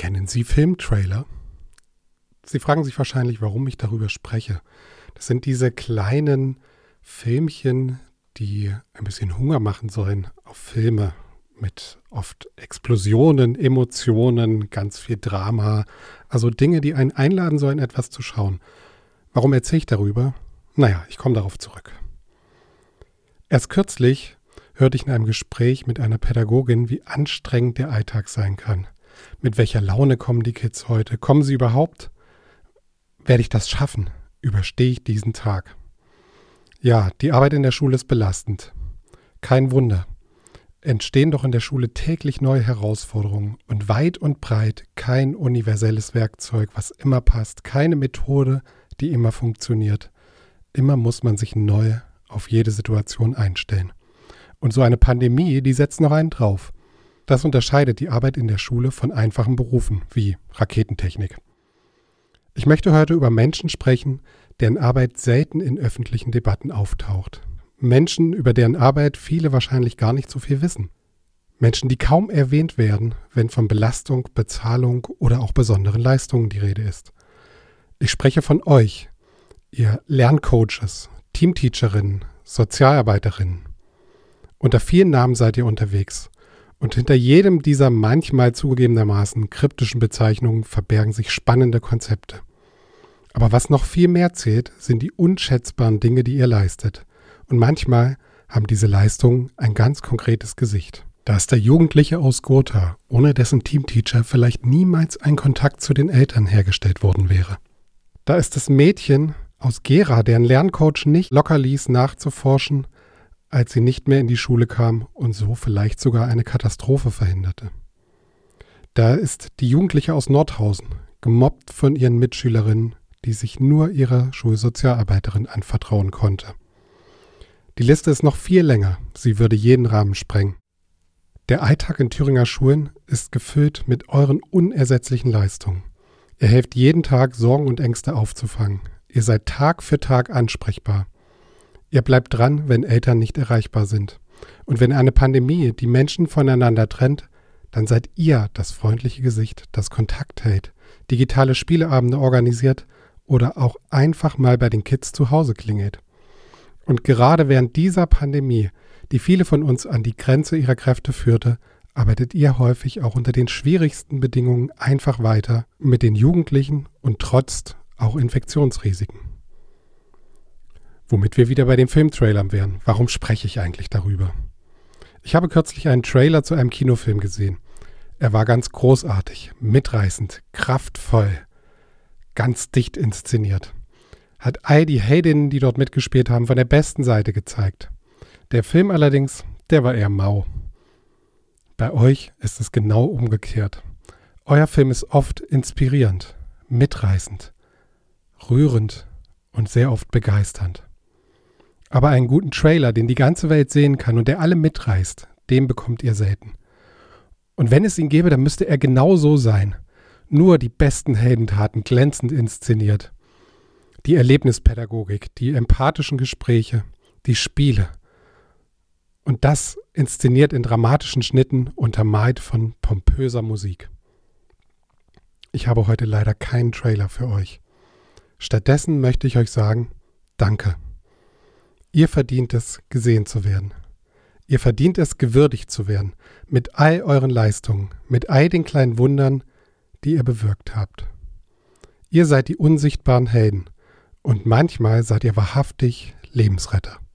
Kennen Sie Filmtrailer? Sie fragen sich wahrscheinlich, warum ich darüber spreche. Das sind diese kleinen Filmchen, die ein bisschen Hunger machen sollen auf Filme mit oft Explosionen, Emotionen, ganz viel Drama. Also Dinge, die einen einladen sollen, etwas zu schauen. Warum erzähle ich darüber? Naja, ich komme darauf zurück. Erst kürzlich hörte ich in einem Gespräch mit einer Pädagogin, wie anstrengend der Alltag sein kann. Mit welcher Laune kommen die Kids heute? Kommen sie überhaupt? Werde ich das schaffen? Überstehe ich diesen Tag? Ja, die Arbeit in der Schule ist belastend. Kein Wunder. Entstehen doch in der Schule täglich neue Herausforderungen und weit und breit kein universelles Werkzeug, was immer passt, keine Methode, die immer funktioniert. Immer muss man sich neu auf jede Situation einstellen. Und so eine Pandemie, die setzt noch einen drauf. Das unterscheidet die Arbeit in der Schule von einfachen Berufen wie Raketentechnik. Ich möchte heute über Menschen sprechen, deren Arbeit selten in öffentlichen Debatten auftaucht. Menschen, über deren Arbeit viele wahrscheinlich gar nicht so viel wissen. Menschen, die kaum erwähnt werden, wenn von Belastung, Bezahlung oder auch besonderen Leistungen die Rede ist. Ich spreche von euch, ihr Lerncoaches, Teamteacherinnen, Sozialarbeiterinnen. Unter vielen Namen seid ihr unterwegs. Und hinter jedem dieser manchmal zugegebenermaßen kryptischen Bezeichnungen verbergen sich spannende Konzepte. Aber was noch viel mehr zählt, sind die unschätzbaren Dinge, die ihr leistet. Und manchmal haben diese Leistungen ein ganz konkretes Gesicht. Da ist der Jugendliche aus Gotha, ohne dessen Teamteacher vielleicht niemals ein Kontakt zu den Eltern hergestellt worden wäre. Da ist das Mädchen aus Gera, deren Lerncoach nicht locker ließ, nachzuforschen, als sie nicht mehr in die Schule kam und so vielleicht sogar eine Katastrophe verhinderte. Da ist die Jugendliche aus Nordhausen, gemobbt von ihren Mitschülerinnen, die sich nur ihrer Schulsozialarbeiterin anvertrauen konnte. Die Liste ist noch viel länger, sie würde jeden Rahmen sprengen. Der Alltag in Thüringer Schulen ist gefüllt mit euren unersetzlichen Leistungen. Ihr helft jeden Tag, Sorgen und Ängste aufzufangen. Ihr seid Tag für Tag ansprechbar. Ihr bleibt dran, wenn Eltern nicht erreichbar sind. Und wenn eine Pandemie die Menschen voneinander trennt, dann seid ihr das freundliche Gesicht, das Kontakt hält, digitale Spieleabende organisiert oder auch einfach mal bei den Kids zu Hause klingelt. Und gerade während dieser Pandemie, die viele von uns an die Grenze ihrer Kräfte führte, arbeitet ihr häufig auch unter den schwierigsten Bedingungen einfach weiter mit den Jugendlichen und trotzt auch Infektionsrisiken. Womit wir wieder bei den Filmtrailern wären. Warum spreche ich eigentlich darüber? Ich habe kürzlich einen Trailer zu einem Kinofilm gesehen. Er war ganz großartig, mitreißend, kraftvoll, ganz dicht inszeniert. Hat all die Heldinnen, die dort mitgespielt haben, von der besten Seite gezeigt. Der Film allerdings, der war eher mau. Bei euch ist es genau umgekehrt. Euer Film ist oft inspirierend, mitreißend, rührend und sehr oft begeisternd. Aber einen guten Trailer, den die ganze Welt sehen kann und der alle mitreißt, den bekommt ihr selten. Und wenn es ihn gäbe, dann müsste er genau so sein. Nur die besten Heldentaten glänzend inszeniert. Die Erlebnispädagogik, die empathischen Gespräche, die Spiele. Und das inszeniert in dramatischen Schnitten, untermalt von pompöser Musik. Ich habe heute leider keinen Trailer für euch. Stattdessen möchte ich euch sagen, danke. Ihr verdient es, gesehen zu werden. Ihr verdient es, gewürdigt zu werden, mit all euren Leistungen, mit all den kleinen Wundern, die ihr bewirkt habt. Ihr seid die unsichtbaren Helden und manchmal seid ihr wahrhaftig Lebensretter.